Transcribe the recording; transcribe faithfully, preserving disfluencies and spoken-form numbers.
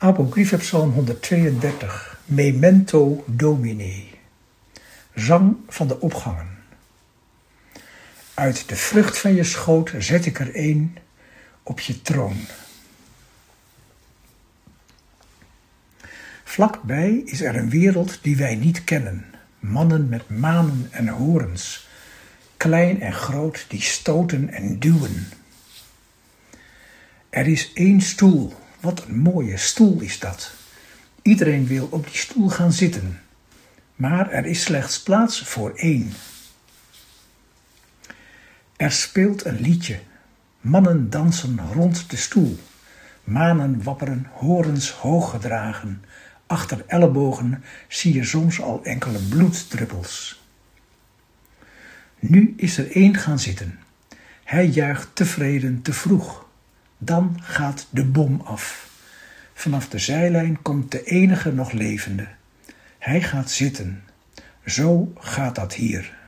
Apocrypha-psalm honderdtweeëndertig. Memento Domini. Zang van de opgangen. Uit de vrucht van je schoot zet ik er een op je troon. Vlakbij is er een wereld die wij niet kennen. Mannen met manen en horens. Klein en groot die stoten en duwen. Er is één stoel. Wat een mooie stoel is dat. Iedereen wil op die stoel gaan zitten. Maar er is slechts plaats voor één. Er speelt een liedje. Mannen dansen rond de stoel. Manen wapperen, horens hoog gedragen. Achter ellebogen zie je soms al enkele bloeddruppels. Nu is er één gaan zitten. Hij juicht tevreden te vroeg. Dan gaat de bom af. Vanaf de zijlijn komt de enige nog levende. Hij gaat zitten. Zo gaat dat hier.